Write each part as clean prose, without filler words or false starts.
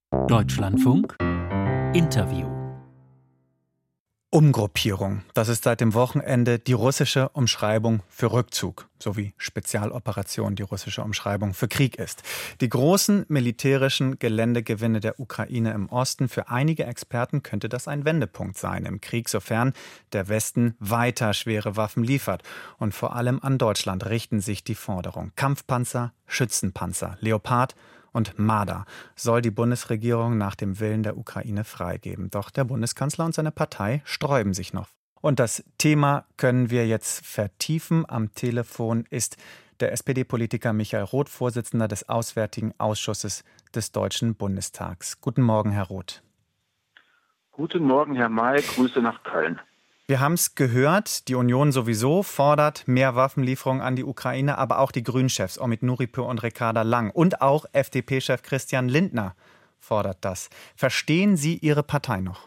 Deutschlandfunk Interview. Umgruppierung, das ist seit dem Wochenende die russische Umschreibung für Rückzug, sowie Spezialoperation die russische Umschreibung für Krieg ist. Die großen militärischen Geländegewinne der Ukraine im Osten, für einige Experten könnte das ein Wendepunkt sein im Krieg, sofern der Westen weiter schwere Waffen liefert. Und vor allem an Deutschland richten sich die Forderungen. Kampfpanzer, Schützenpanzer, Leopard und Marder soll die Bundesregierung nach dem Willen der Ukraine freigeben. Doch der Bundeskanzler und seine Partei sträuben sich noch. Und das Thema können wir jetzt vertiefen. Am Telefon ist der SPD-Politiker Michael Roth, Vorsitzender des Auswärtigen Ausschusses des Deutschen Bundestags. Guten Morgen, Herr Roth. Guten Morgen, Herr May. Grüße nach Köln. Wir haben es gehört, die Union sowieso fordert mehr Waffenlieferungen an die Ukraine, aber auch die Grünen-Chefs Omid Nuripur und Ricarda Lang und auch FDP-Chef Christian Lindner fordert das. Verstehen Sie Ihre Partei noch?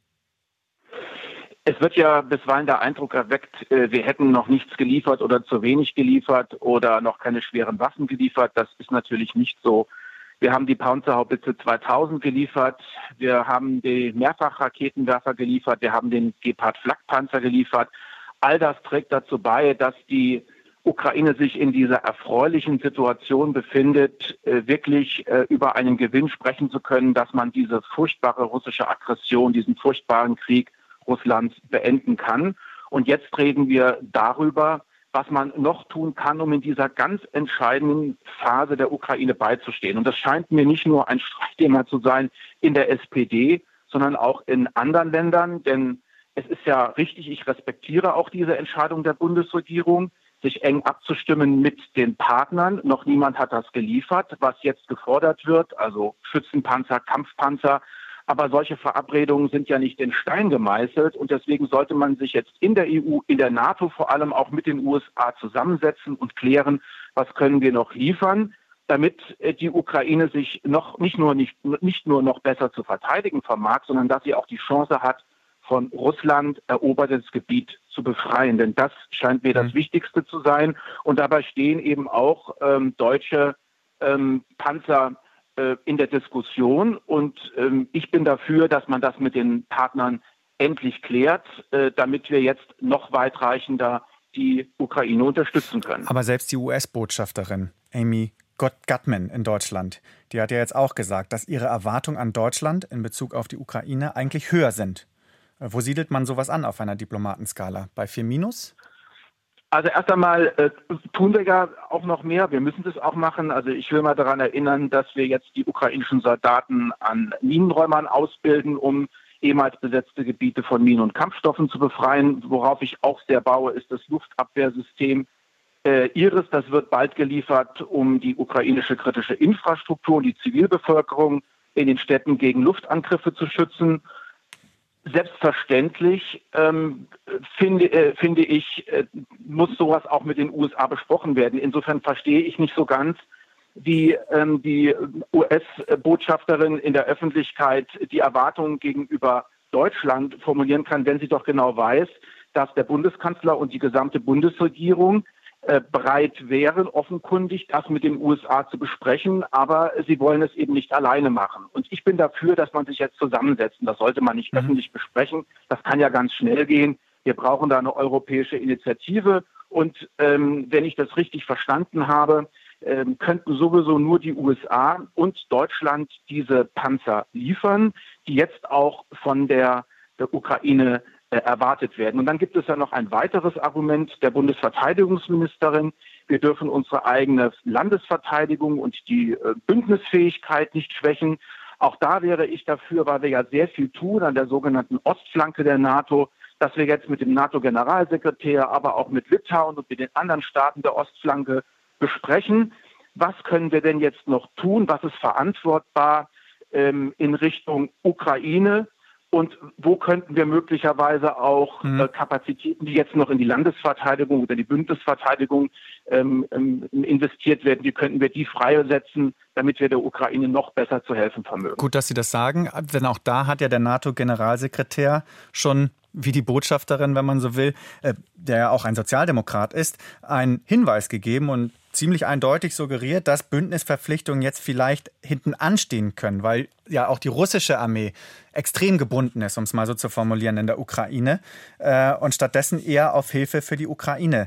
Es wird ja bisweilen der Eindruck erweckt, wir hätten noch nichts geliefert oder zu wenig geliefert oder noch keine schweren Waffen geliefert. Das ist natürlich nicht so. Wir haben die Panzerhaubitze 2000 geliefert, wir haben die Mehrfachraketenwerfer geliefert, wir haben den Gepard-Flak-Panzer geliefert. All das trägt dazu bei, dass die Ukraine sich in dieser erfreulichen Situation befindet, wirklich über einen Gewinn sprechen zu können, dass man diese furchtbare russische Aggression, diesen furchtbaren Krieg Russlands beenden kann. Und jetzt reden wir darüber, was man noch tun kann, um in dieser ganz entscheidenden Phase der Ukraine beizustehen. Und das scheint mir nicht nur ein Streitthema zu sein in der SPD, sondern auch in anderen Ländern. Denn es ist ja richtig, ich respektiere auch diese Entscheidung der Bundesregierung, sich eng abzustimmen mit den Partnern. Noch niemand hat das geliefert, was jetzt gefordert wird, also Schützenpanzer, Kampfpanzer. Aber solche Verabredungen sind ja nicht in Stein gemeißelt und deswegen sollte man sich jetzt in der EU, in der NATO vor allem auch mit den USA zusammensetzen und klären, was können wir noch liefern, damit die Ukraine sich nicht nur noch besser zu verteidigen vermag, sondern dass sie auch die Chance hat, von Russland erobertes Gebiet zu befreien. Denn das scheint mir das Wichtigste zu sein. Und dabei stehen eben auch deutsche Panzer in der Diskussion und ich bin dafür, dass man das mit den Partnern endlich klärt, damit wir jetzt noch weitreichender die Ukraine unterstützen können. Aber selbst die US-Botschafterin Amy Gutmann in Deutschland, die hat ja jetzt auch gesagt, dass ihre Erwartungen an Deutschland in Bezug auf die Ukraine eigentlich höher sind. Wo siedelt man sowas an auf einer Diplomatenskala? Bei 4-? Also erst einmal tun wir ja auch noch mehr. Wir müssen das auch machen. Also ich will mal daran erinnern, dass wir jetzt die ukrainischen Soldaten an Minenräumern ausbilden, um ehemals besetzte Gebiete von Minen und Kampfstoffen zu befreien. Worauf ich auch sehr baue, ist das Luftabwehrsystem Iris. Das wird bald geliefert, um die ukrainische kritische Infrastruktur und die Zivilbevölkerung in den Städten gegen Luftangriffe zu schützen. Selbstverständlich, finde ich, muss sowas auch mit den USA besprochen werden. Insofern verstehe ich nicht so ganz, wie die US-Botschafterin in der Öffentlichkeit die Erwartungen gegenüber Deutschland formulieren kann, wenn sie doch genau weiß, dass der Bundeskanzler und die gesamte Bundesregierung bereit wären, offenkundig das mit den USA zu besprechen, aber sie wollen es eben nicht alleine machen. Und ich bin dafür, dass man sich jetzt zusammensetzt. Und das sollte man nicht öffentlich besprechen. Das kann ja ganz schnell gehen. Wir brauchen da eine europäische Initiative. Und wenn ich das richtig verstanden habe, könnten sowieso nur die USA und Deutschland diese Panzer liefern, die jetzt auch von der Ukraine erwartet werden. Und dann gibt es ja noch ein weiteres Argument der Bundesverteidigungsministerin. Wir dürfen unsere eigene Landesverteidigung und die Bündnisfähigkeit nicht schwächen. Auch da wäre ich dafür, weil wir ja sehr viel tun an der sogenannten Ostflanke der NATO, dass wir jetzt mit dem NATO-Generalsekretär, aber auch mit Litauen und mit den anderen Staaten der Ostflanke besprechen, was können wir denn jetzt noch tun, was ist verantwortbar in Richtung Ukraine. Und wo könnten wir möglicherweise auch Kapazitäten, die jetzt noch in die Landesverteidigung oder die Bündnisverteidigung investiert werden, wie könnten wir die freisetzen, damit wir der Ukraine noch besser zu helfen vermögen? Gut, dass Sie das sagen, denn auch da hat ja der NATO-Generalsekretär schon wie die Botschafterin, wenn man so will, der ja auch ein Sozialdemokrat ist, einen Hinweis gegeben und ziemlich eindeutig suggeriert, dass Bündnisverpflichtungen jetzt vielleicht hinten anstehen können, weil ja auch die russische Armee extrem gebunden ist, um es mal so zu formulieren, in der Ukraine und stattdessen eher auf Hilfe für die Ukraine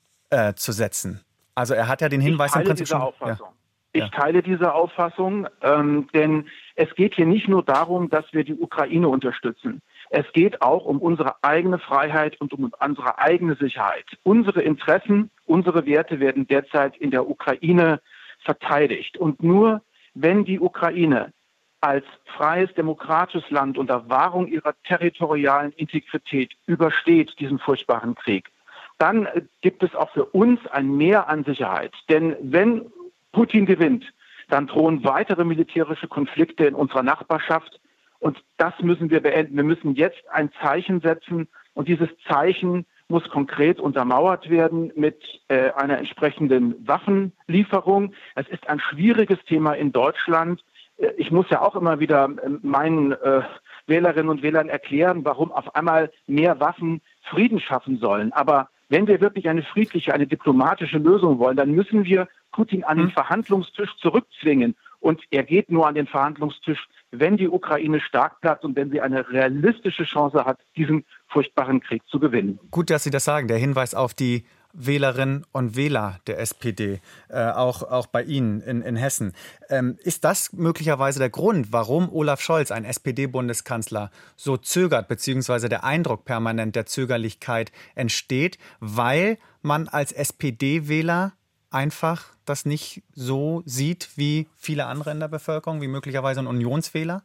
zu setzen. Also er hat ja den Hinweis im Prinzip schon... Ich teile diese Auffassung, denn es geht hier nicht nur darum, dass wir die Ukraine unterstützen. Es geht auch um unsere eigene Freiheit und um unsere eigene Sicherheit. Unsere Interessen, unsere Werte werden derzeit in der Ukraine verteidigt. Und nur wenn die Ukraine als freies, demokratisches Land unter Wahrung ihrer territorialen Integrität übersteht diesen furchtbaren Krieg, dann gibt es auch für uns ein Mehr an Sicherheit. Denn wenn Putin gewinnt, dann drohen weitere militärische Konflikte in unserer Nachbarschaft. Und das müssen wir beenden. Wir müssen jetzt ein Zeichen setzen. Und dieses Zeichen muss konkret untermauert werden mit einer entsprechenden Waffenlieferung. Es ist ein schwieriges Thema in Deutschland. Ich muss ja auch immer wieder meinen Wählerinnen und Wählern erklären, warum auf einmal mehr Waffen Frieden schaffen sollen. Aber wenn wir wirklich eine friedliche, eine diplomatische Lösung wollen, dann müssen wir Putin an den Verhandlungstisch zurückzwingen. Und er geht nur an den Verhandlungstisch, wenn die Ukraine stark bleibt und wenn sie eine realistische Chance hat, diesen furchtbaren Krieg zu gewinnen. Gut, dass Sie das sagen. Der Hinweis auf die Wählerinnen und Wähler der SPD, auch bei Ihnen in Hessen. Ist das möglicherweise der Grund, warum Olaf Scholz, ein SPD-Bundeskanzler, so zögert, beziehungsweise der Eindruck permanent der Zögerlichkeit entsteht, weil man als SPD-Wähler einfach das nicht so sieht wie viele andere in der Bevölkerung, wie möglicherweise ein Unionswähler?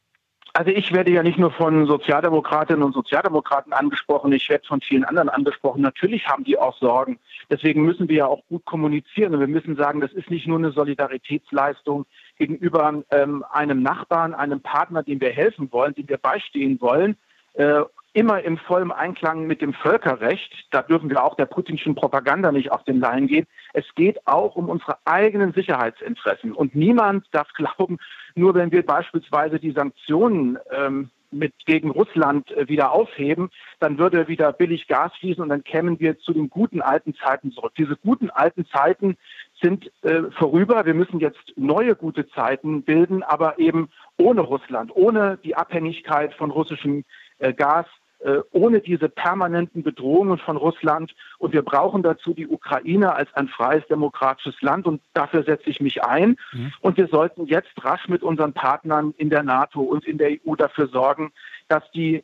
Also ich werde ja nicht nur von Sozialdemokratinnen und Sozialdemokraten angesprochen, ich werde von vielen anderen angesprochen. Natürlich haben die auch Sorgen. Deswegen müssen wir ja auch gut kommunizieren. Und wir müssen sagen, das ist nicht nur eine Solidaritätsleistung gegenüber einem Nachbarn, einem Partner, dem wir helfen wollen, dem wir beistehen wollen, immer im vollen Einklang mit dem Völkerrecht. Da dürfen wir auch der putinschen Propaganda nicht auf den Leim gehen. Es geht auch um unsere eigenen Sicherheitsinteressen. Und niemand darf glauben, nur wenn wir beispielsweise die Sanktionen gegen Russland wieder aufheben, dann würde wieder billig Gas fließen und dann kämen wir zu den guten alten Zeiten zurück. Diese guten alten Zeiten sind vorüber. Wir müssen jetzt neue gute Zeiten bilden, aber eben ohne Russland, ohne die Abhängigkeit von russischem Gas, ohne diese permanenten Bedrohungen von Russland. Und wir brauchen dazu die Ukraine als ein freies, demokratisches Land. Und dafür setze ich mich ein. Und wir sollten jetzt rasch mit unseren Partnern in der NATO und in der EU dafür sorgen, dass die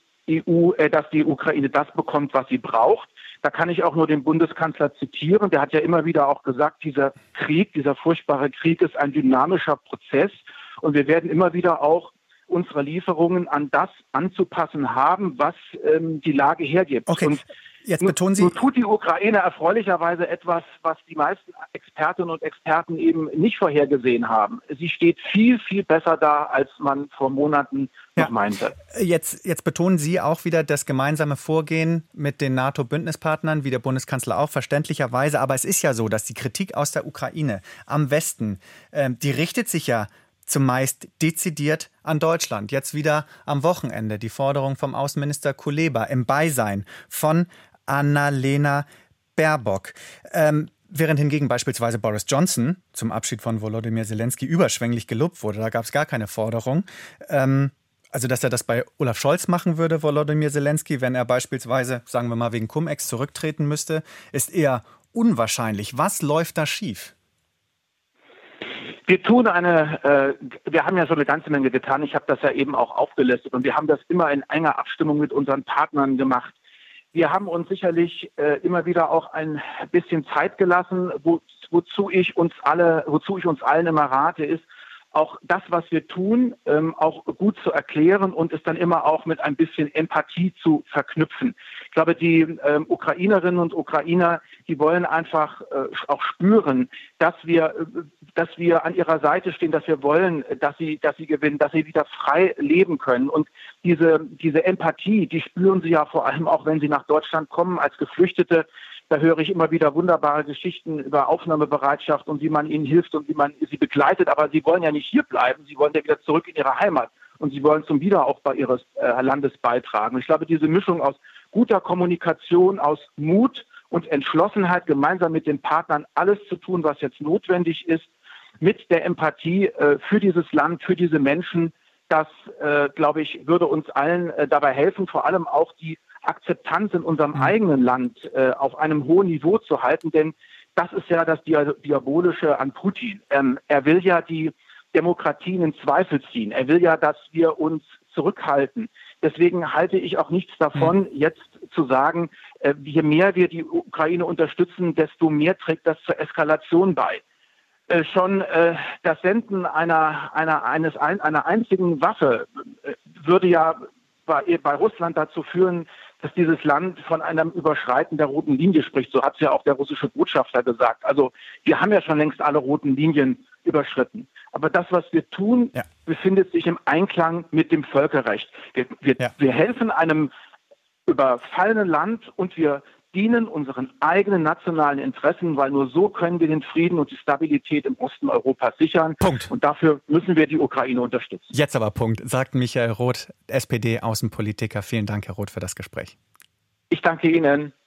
Ukraine das bekommt, was sie braucht. Da kann ich auch nur den Bundeskanzler zitieren. Der hat ja immer wieder auch gesagt, dieser Krieg, dieser furchtbare Krieg ist ein dynamischer Prozess. Und wir werden immer wieder auch unsere Lieferungen an das anzupassen haben, was die Lage hergibt. Okay. Und jetzt betonen Sie... Nun tut die Ukraine erfreulicherweise etwas, was die meisten Expertinnen und Experten eben nicht vorhergesehen haben. Sie steht viel, viel besser da, als man vor Monaten noch meinte. Jetzt betonen Sie auch wieder das gemeinsame Vorgehen mit den NATO-Bündnispartnern, wie der Bundeskanzler auch, verständlicherweise. Aber es ist ja so, dass die Kritik aus der Ukraine am Westen, die richtet sich ja zumeist dezidiert an Deutschland. Jetzt wieder am Wochenende die Forderung vom Außenminister Kuleba im Beisein von Annalena Baerbock. Während hingegen beispielsweise Boris Johnson zum Abschied von Volodymyr Zelensky überschwänglich gelobt wurde, da gab es gar keine Forderung. Also, dass er das bei Olaf Scholz machen würde, Volodymyr Zelensky, wenn er beispielsweise, sagen wir mal, wegen Cum-Ex zurücktreten müsste, ist eher unwahrscheinlich. Was läuft da schief? Wir haben ja so eine ganze Menge getan. Ich habe das ja eben auch aufgelistet und wir haben das immer in enger Abstimmung mit unseren Partnern gemacht. Wir haben uns sicherlich immer wieder auch ein bisschen Zeit gelassen, wozu ich uns allen immer rate, ist, auch das, was wir tun, auch gut zu erklären und es dann immer auch mit ein bisschen Empathie zu verknüpfen. Ich glaube, die Ukrainerinnen und Ukrainer, die wollen einfach auch spüren, dass wir an ihrer Seite stehen, dass wir wollen, dass sie gewinnen, dass sie wieder frei leben können. Und diese Empathie, die spüren sie ja vor allem auch, wenn sie nach Deutschland kommen als Geflüchtete. Da höre ich immer wieder wunderbare Geschichten über Aufnahmebereitschaft und wie man ihnen hilft und wie man sie begleitet. Aber sie wollen ja nicht hier bleiben, sie wollen ja wieder zurück in ihre Heimat. und sie wollen zum Wiederaufbau ihres Landes beitragen. Ich glaube, diese Mischung aus guter Kommunikation, aus Mut und Entschlossenheit, gemeinsam mit den Partnern alles zu tun, was jetzt notwendig ist, mit der Empathie für dieses Land, für diese Menschen, das, glaube ich, würde uns allen dabei helfen, vor allem auch die Akzeptanz in unserem eigenen Land auf einem hohen Niveau zu halten. Denn das ist ja das Diabolische an Putin. Er will ja die Demokratien in Zweifel ziehen. Er will ja, dass wir uns zurückhalten. Deswegen halte ich auch nichts davon, jetzt zu sagen, je mehr wir die Ukraine unterstützen, desto mehr trägt das zur Eskalation bei. Schon das Senden einer einzigen Waffe würde ja bei Russland dazu führen, dass dieses Land von einem Überschreiten der roten Linie spricht. So hat es ja auch der russische Botschafter gesagt. Also wir haben ja schon längst alle roten Linien überschritten. Aber das, was wir tun, befindet sich im Einklang mit dem Völkerrecht. Wir helfen einem überfallenen Land und wir dienen unseren eigenen nationalen Interessen, weil nur so können wir den Frieden und die Stabilität im Osten Europas sichern. Punkt. Und dafür müssen wir die Ukraine unterstützen. Jetzt aber Punkt, sagt Michael Roth, SPD-Außenpolitiker. Vielen Dank, Herr Roth, für das Gespräch. Ich danke Ihnen.